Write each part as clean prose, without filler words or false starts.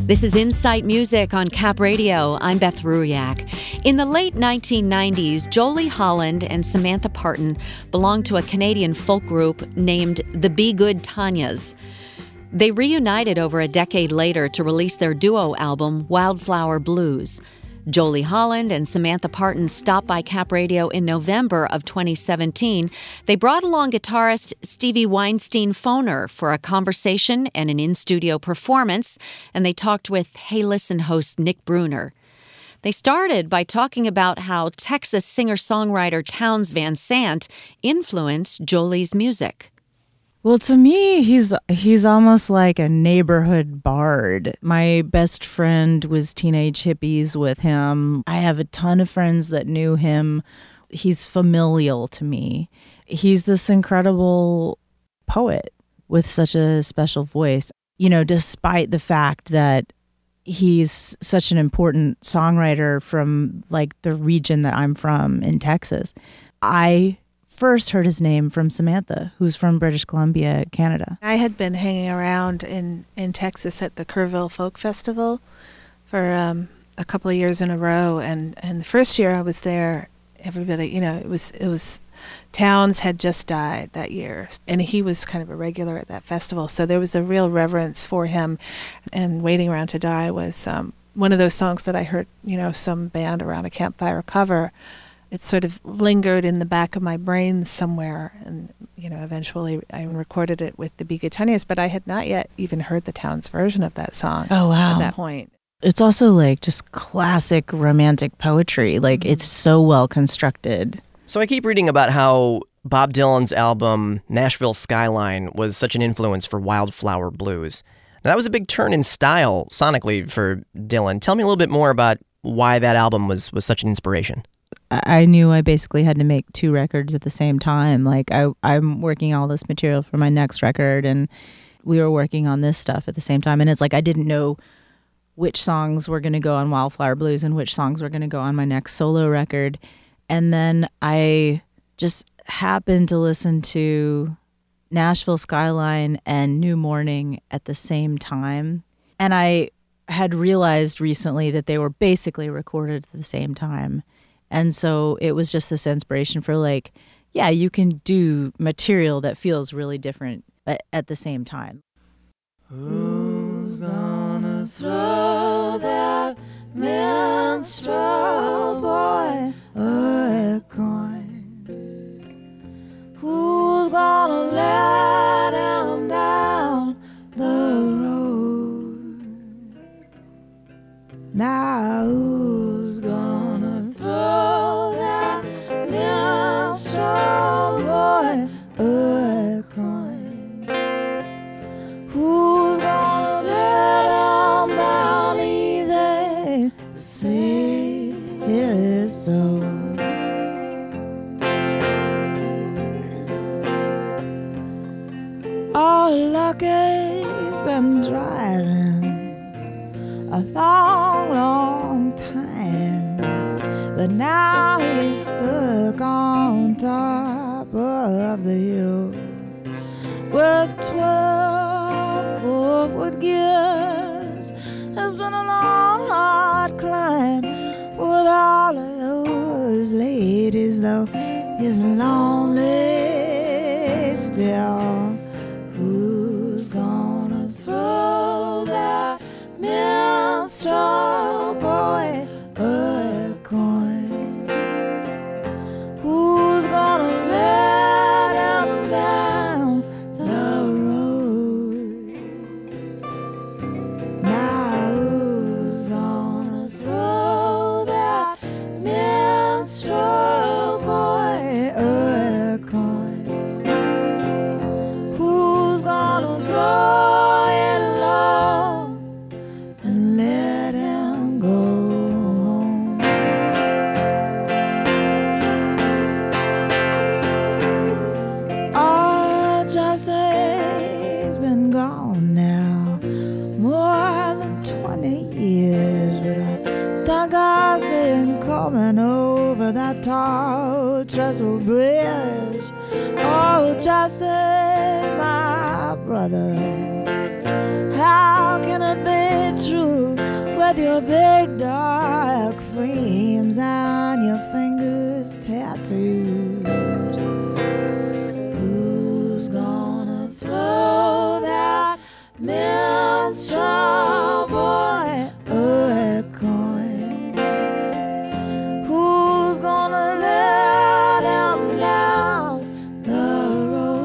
This is Insight Music on Cap Radio. I'm Beth Ruyak. In the late 1990s, Jolie Holland and Samantha Parton belonged to a Canadian folk group named the Be Good Tanyas. They reunited over a decade later to release their duo album, Wildflower Blues. Jolie Holland and Samantha Parton stopped by Cap Radio in November of 2017. They brought along guitarist Stevie Weinstein-Foner for a conversation and an in-studio performance, and they talked with Hey Listen host Nick Bruner. They started by talking about how Texas singer-songwriter Townes Van Sant influenced Jolie's music. Well, to me, he's almost like a neighborhood bard. My best friend was Teenage Hippies with him. I have a ton of friends that knew him. He's familial to me. He's this incredible poet with such a special voice. You know, despite the fact that he's such an important songwriter from like the region that I'm from in Texas, I first heard his name from Samantha, who's from British Columbia, Canada. I had been hanging around in Texas at the Kerrville Folk Festival for a couple of years in a row, and the first year I was there, everybody, you know, it was Townes had just died that year, and he was kind of a regular at that festival, so there was a real reverence for him, and Waiting Around to Die was one of those songs that I heard, you know, some band around a campfire cover. It sort of lingered in the back of my brain somewhere, and you know, eventually I recorded it with the Be Good Tanyas, but I had not yet even heard the Townes version of that song. Oh wow! At that point, it's also like just classic romantic poetry. Like it's so well constructed. So I keep reading about how Bob Dylan's album Nashville Skyline was such an influence for Wildflower Blues. Now, that was a big turn in style sonically for Dylan. Tell me a little bit more about why that album was such an inspiration. I knew I basically had to make two records at the same time. Like I'm working all this material for my next record, and we were working on this stuff at the same time. And it's like I didn't know which songs were going to go on Wildflower Blues and which songs were going to go on my next solo record. And then I just happened to listen to Nashville Skyline and New Morning at the same time. And I had realized recently that they were basically recorded at the same time. And so it was just this inspiration for like, yeah, you can do material that feels really different at the same time. Who's gonna throw that minstrel boy a coin? Who's gonna let him down the road? Now who's gonna throw that minstrel boy a coin? Who's gonna let him down easy? Say his soul. Oh, Lucky's been driving a long, long time, but now he's stuck on top of the hill with 12 four-foot gears. It's been a long, hard climb with all of those ladies, though he's lonely still. Who's gonna throw that minstrel boy a coin? Who's gonna let him down the road? Now who's gonna throw that minstrel boy a coin? Who's gonna throw it low and let him go home? Oh, Jesse's been gone now more than 20 years, but I think I see him coming over that tall trestle bridge. Oh, Jesse, my brother, how can it be true with your big dark frames and your fingers tattooed. Who's gonna throw that minstrel boy a coin? Who's gonna let him down the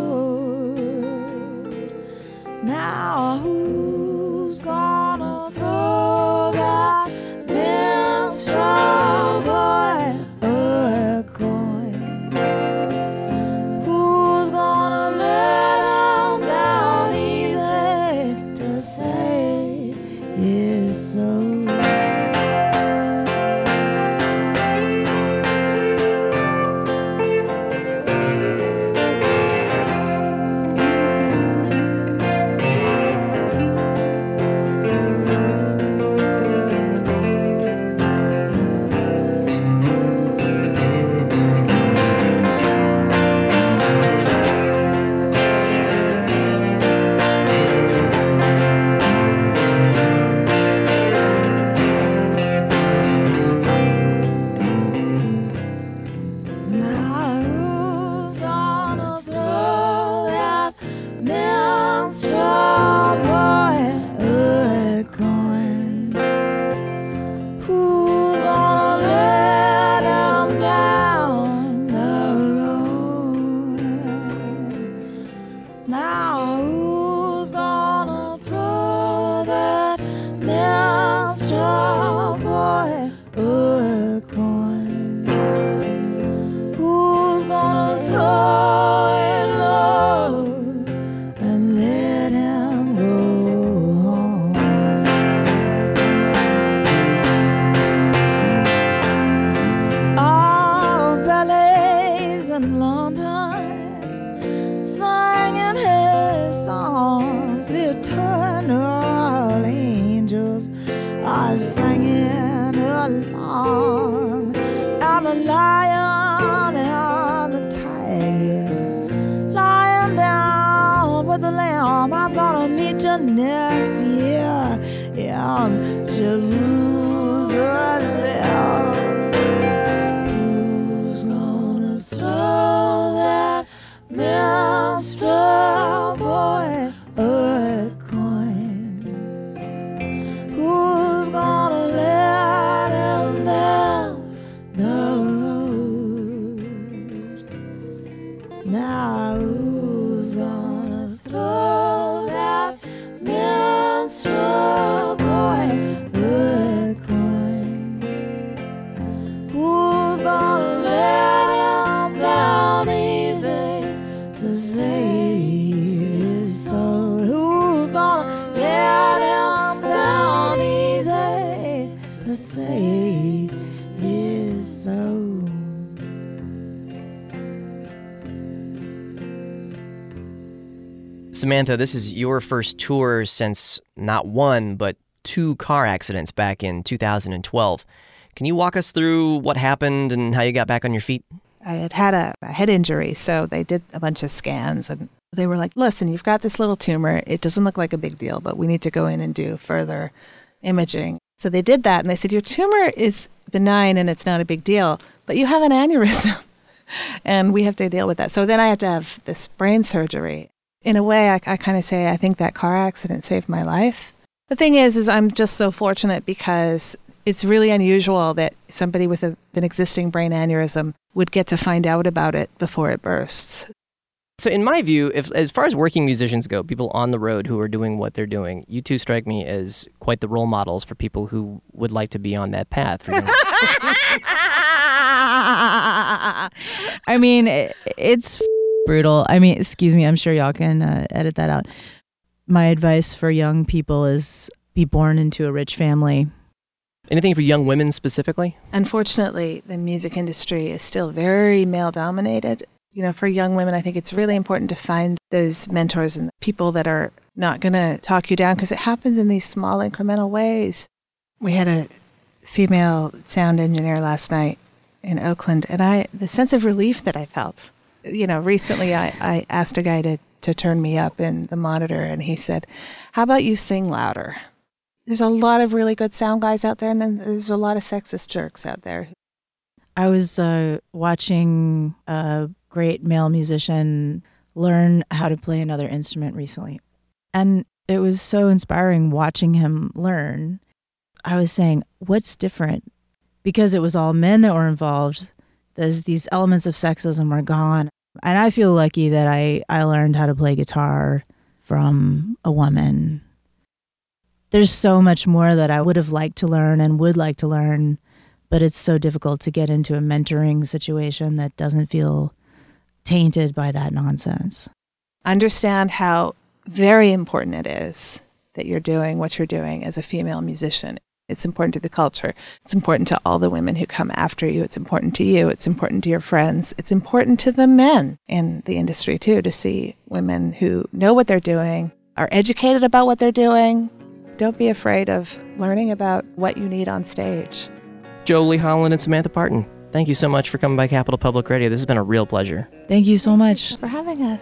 road? Now who's gonna throw that minstrel boy a coin? Who's gonna let him down easy to say is so? Now who's gonna throw that minstrel boy a coin? Who's gonna let him down the road? Now who's gonna throw that minstrel boy a coin? Who's gonna throw it low and let him go home? All ballets in London singing his songs. The eternal angels are singing along. And the lion and the tiger lying down with the lamb. I'm gonna meet you next year in Jerusalem. Who's gonna throw that minstrel boy a coin? Who's gonna let him down the road? Now who's gonna throw that minstrel boy a coin? Who's gonna let him down easy to save his soul? Who's gonna let him down easy to save his soul? Samantha, this is your first tour since not one, but 2 car accidents back in 2012. Can you walk us through what happened and how you got back on your feet? I had had a head injury, so they did a bunch of scans, and they were like, listen, you've got this little tumor. It doesn't look like a big deal, but we need to go in and do further imaging. So they did that, and they said, your tumor is benign and it's not a big deal, but you have an aneurysm, and we have to deal with that. So then I had to have this brain surgery. In a way, I kind of say I think that car accident saved my life. The thing is I'm just so fortunate because it's really unusual that somebody with an existing brain aneurysm would get to find out about it before it bursts. So in my view, as far as working musicians go, people on the road who are doing what they're doing, you two strike me as quite the role models for people who would like to be on that path. I mean, it's brutal. I mean, excuse me, I'm sure y'all can edit that out. My advice for young people is be born into a rich family. Anything for young women specifically? Unfortunately, the music industry is still very male-dominated. You know, for young women, I think it's really important to find those mentors and people that are not going to talk you down, because it happens in these small incremental ways. We had a female sound engineer last night in Oakland, and the sense of relief that I felt. You know, recently I asked a guy to turn me up in the monitor, and he said, how about you sing louder? There's a lot of really good sound guys out there, and then there's a lot of sexist jerks out there. I was watching a great male musician learn how to play another instrument recently. And it was so inspiring watching him learn. I was saying, what's different? Because it was all men that were involved, there's these elements of sexism were gone. And I feel lucky that I learned how to play guitar from a woman. There's so much more that I would have liked to learn and would like to learn, but it's so difficult to get into a mentoring situation that doesn't feel tainted by that nonsense. Understand how very important it is that you're doing what you're doing as a female musician. It's important to the culture. It's important to all the women who come after you. It's important to you. It's important to your friends. It's important to the men in the industry, too, to see women who know what they're doing, are educated about what they're doing. Don't be afraid of learning about what you need on stage. Jolie Holland and Samantha Parton, thank you so much for coming by Capital Public Radio. This has been a real pleasure. Thank you so much for having us.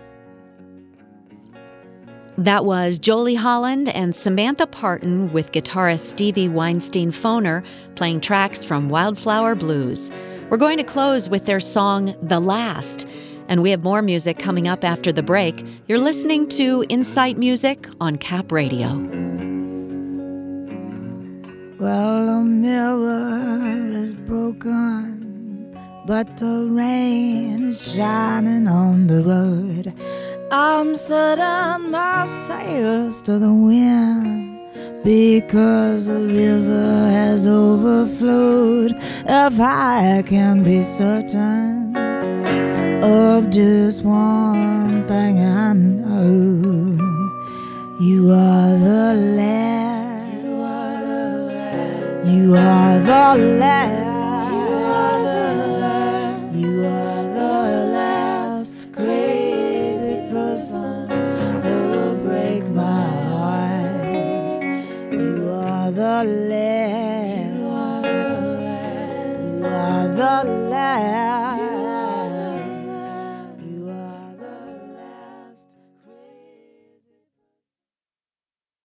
That was Jolie Holland and Samantha Parton with guitarist Stevie Weinstein Foner playing tracks from Wildflower Blues. We're going to close with their song, The Last. And we have more music coming up after the break. You're listening to Insight Music on Cap Radio. Well, the mirror is broken, but the rain is shining on the road. I'm setting my sails to the wind because the river has overflowed. If I can be certain of just one thing I know, you are the last. You are the last. You are the last. You are the last crazy person who'll break my heart. You are the last. You are the last.